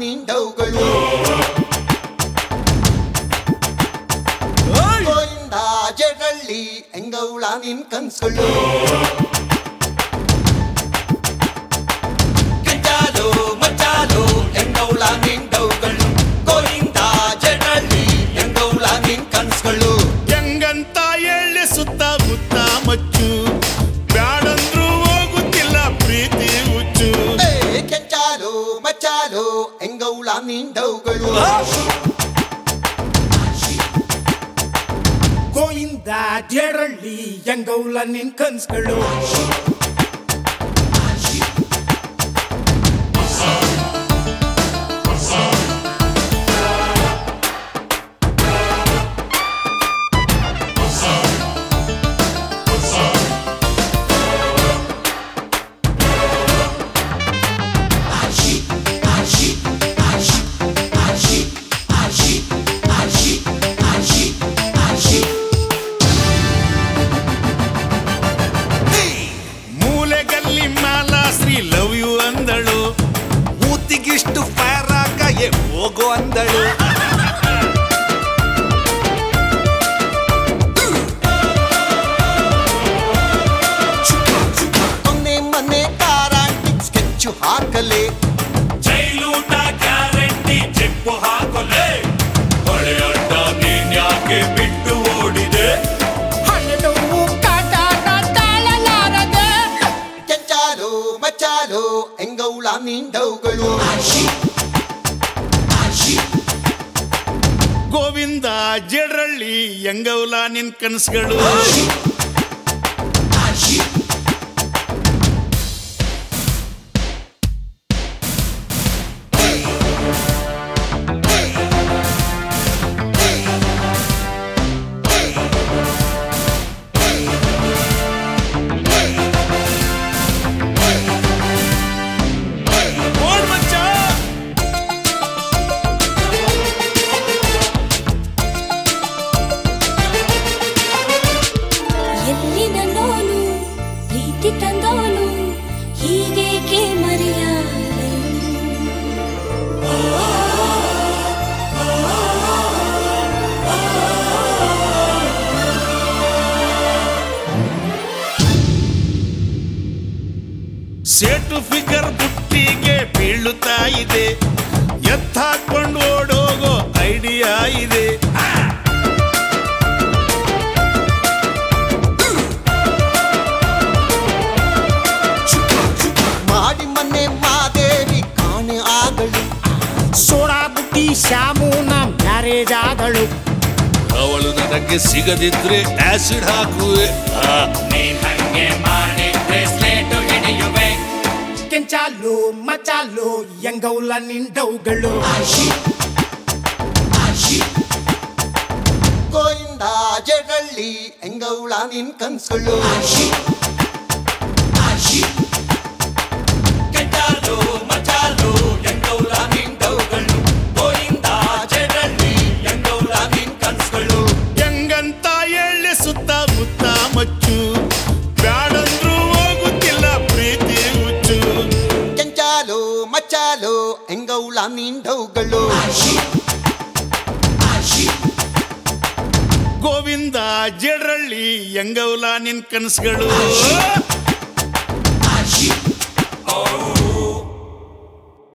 ನಿಂಡವುಗಳು ಗೋವಿಂದ ಜಡಳ್ಳಿ ಎಂಗೌಳ ನಿನ್ ಕನ್ಸುಗಳು ಕೆಂಚಾಲು ಮಚ್ಚಾಲು ಎಂಗೌಳ ನಿಂಡವುಗಳು ಗೋವಿಂದ ಜಡಳ್ಳಿ ಎಂಗೌಳ ನಿನ್ ಕನ್ಸುಗಳು ಹೆಂಗಂತ ಎಳ್ಳೆ ಸುತ್ತ ಮುತ್ತ ಮಚ್ಚು ಬ್ಯಾಡಂದ್ರು ಹೋಗುತ್ತಿಲ್ಲ ಪ್ರೀತಿ ಹುಚ್ಚು ಕೆಂಚಾಲು ಮಚ್ಚಾಲು ಎಂಗೌಳ ನಿಂಡವುಗಳು ಗೋವಿಂದ ಜಡಳ್ಳಿ ಎಂಗೌಳ ನಿನ್ ಕನ್ಸುಗಳು ಮೂಲೆಗಲ್ಲಿ ಮಾಲಾಶ್ರೀ ಲವ್ ಯು ಅಂದಳು ಮೂತಿಗಿಷ್ಟು ಫೈರ್ ಆಗ ಹೋಗೋ ಅಂದಳು ಮೊನ್ನೆ ಮೊನ್ನೆ ಕಾರಾಂಟಿಕ್ ಸ್ಕೆಚ್ಚು ಹಾಕಲೆ ಜೈಲೂಟ ಗ್ಯಾರಂಟಿ ಚೆಪ್ಪು ಹಾಕೊಲೆ ಹೊಳೆಯಡ್ಡ ನೀನ್ ಯಾಕೆ ಬಿಟ್ಟು ಓಡಿದೆ ಕೆಂಚಾಲು ಮಚ್ಚಾಲು ಎಂಗೌಳ ನಿಂಡವುಗಳು ಗೋವಿಂದ ಜಡಳ್ಳಿ ಎಂಗೌಲ ನಿನ್ ಕನಸುಗಳು ಎಲ್ಲಿನ ನೋನು ಪ್ರೀತಿ ತಂದೋನು ಹೀಗೇಕೆ ಮರೆಯಾದೆ ಸೇಟು ಫಿಗರ್ ಬುಟ್ಟಿಗೆ ಬೀಳುತ್ತಾ ಇದೆ ಎತ್ತಾಕೊಂಡು ಓಡೋಗೋ ಐಡಿಯಾ ಇದೆ ಮಾಡಿ ಮೊನ್ನೆ ಮಾದೇವಿ ಕಾಣೆ ಆಗಲು ಸೋಡಾ ಬುಟ್ಟಿ ಶ್ಯಾಮುನ ಮ್ಯಾರೇಜ್ ಆದಳು ಅವಳು ನನಗೆ ಸಿಗದಿದ್ರೆ ಆಸಿಡ್ ಹಾಕುವೆ ಕೆಂಚಾಲು ಮಚಾಲು ಎಂಗೌಲ ನಿಂಡವುಗಳು ಗೋವಿಂದ ಜಡಳ್ಳಿ ಎಂಗೌಳ ನಿನ್ ಕನ್ಸುಗಳು ಕೆಂಚಾಲು ಮಚಾಲು ಎಂಗೌಳ ನಿಂಡವುಗಳು ಗೋವಿಂದ ಜಡಳ್ಳಿ ಎಂಗೌಳ ನಿನ್ ಕನ್ಸುಗಳು ಹೆಂಗಂತ ಎಳ್ಳೆ ಸುತ್ತ ಮುತ್ತ ಮಚ್ಚು ಬ್ಯಾಡಂದ್ರು ಹೋಗುತ್ತಿಲ್ಲ ಪ್ರೀತಿ ಹುಚ್ಚು ಕೆಂಚಾಲು ಮಚ್ಚಾಲು ಎಂಗೌಳ ನಿಂಡವುಗಳು ಗೋವಿಂದ ಜಡಳ್ಳಿ ಎಂಗೌಲ ನಿನ್ ಕನಸುಗಳು